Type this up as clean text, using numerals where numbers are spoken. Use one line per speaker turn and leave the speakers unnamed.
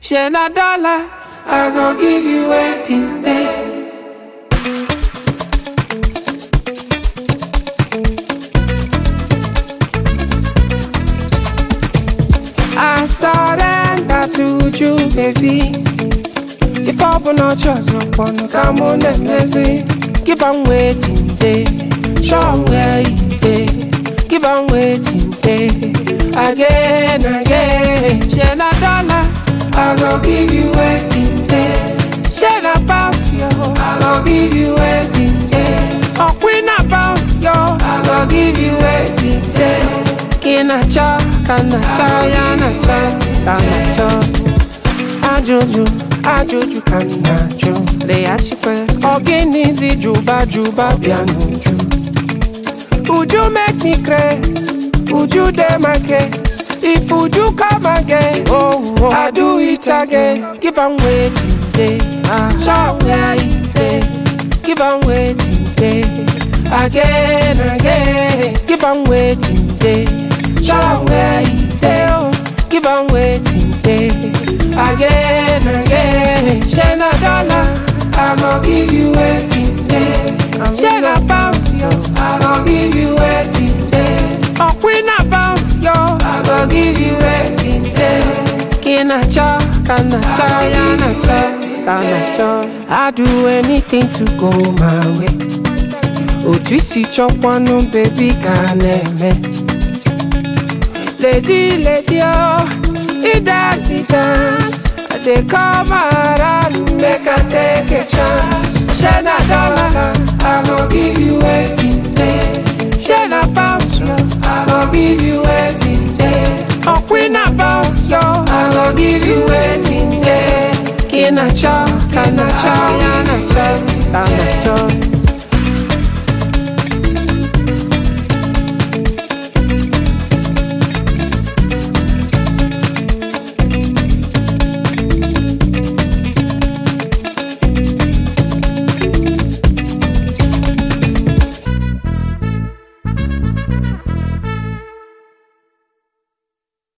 Share na dollar, I go give you waiting day. I surrender to you, baby. If I open no trust, no come on and messy. Give on waiting day, show where you day. Give on waiting day, again. Share na dollar, I go give you waiting day. Share na bounce yo, I go give you waiting day. Oh queen na bounce yo, I go give you waiting day. Kina cha, kana cha, yana cha, kana cha. Ajuju kana cho. They ask you questions. Organize juba piano ju. Would you make me crazy? Would you dare my case? If would you come again? Oh, I do it again. Give on waiting day. Show where you day. Give on waiting day. Again. Give on waiting day. Show where you day. Oh, give on waiting day. Again. Share na dollar, I go give you waiting day. Share na bounce yo, I go give you waiting day. Oh queen na bounce yo, I go give you waiting day. Kina cha, kana cha, yana cha, kana cha. I do anything to go my way. Oh twisi chop one baby kaneme. Lady oh, it dance. They come around, make I take a chance. Share na dollar, I go give you waiting day. Share na bounce yo, I go give you waiting day. Oh queen na bounce yo, I go give you waiting day. Kina cha, kana cha, yana cha, kana cha.